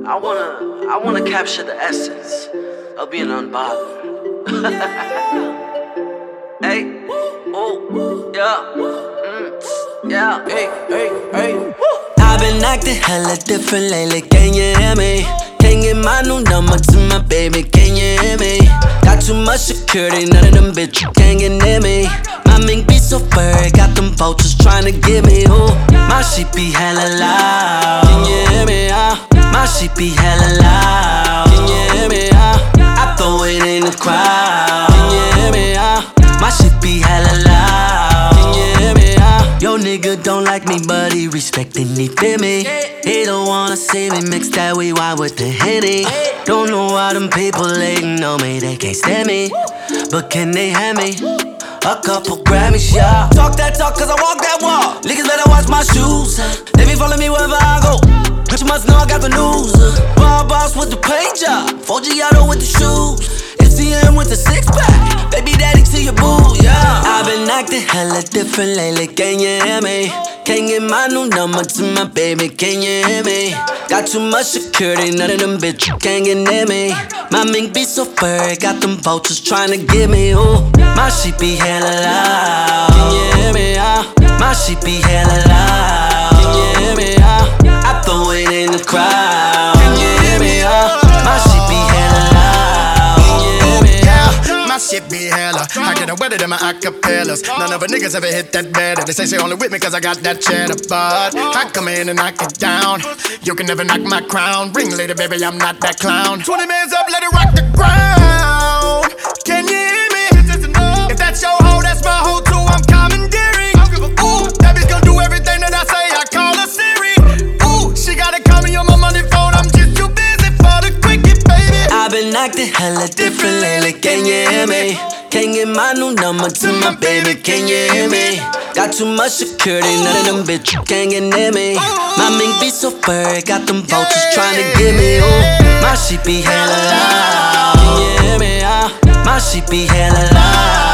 I wanna capture the essence of being unbothered. Hey, oh, yeah, yeah, hey. I've been acting hella different lately, can you hear me? Can't get my new number to my baby, can you hear me? Got too much security, none of them bitches can't get near me. My mink be so furry, got them vultures tryna get me, ooh. My shit be hella loud, can you hear me, My shit be hella loud, can you hear me, I throw it in the crowd, can you hear me, My shit be hella loud, can you hear me, Yo nigga don't like me but he respectin' me, feel me? He don't wanna see me mix that weed wine with the Henny. Don't know why them people hatin' on me, they can't stand me, but can they have me? A couple Grammys, yeah. Talk that talk cause I walk that walk. Niggas better watch my shoes. They be following me wherever I go. But you must know I got the news. Bar boss with the paint job, 4G auto with the shoes, FCM with the six pack, baby daddy to your boo, yeah. I've been acting hella different lately, can you hear me? Can't get my new number to my baby, can you hear me? Got too much security, none of them bitches can't get near me. My mink be so furry, got them vultures tryna get me, ooh. My shit be hella loud, can you hear me, My shit be hella loud, can you hear me, I throw it in the crowd, can you hear me, My shit be hella loud, can you hear me, My shit be hella, I get it wetter than my acapellas. None of the niggas ever hit that better. They say she only with me cause I got that cheddar, but I come in and knock it down. You can never knock my crown. Ring later, baby, I'm not that clown. 20 mans up, let it rock the ground. Can you hear me? If that's your hoe, that's my hoe too, I'm commandeering. Ooh, that bitch gon' do everything that I say, I call her Siri. Ooh, she gotta call me on my money phone, I'm just too busy for the cricket, baby. I've been acting hella different lately, can you hear me? Can't get my new number to my baby, can you hear me? Got too much security, none of them bitches can't get near me. My mink be so furry, got them vultures tryna get me, ooh. My shit be hella loud, can you hear me, My shit be hella loud.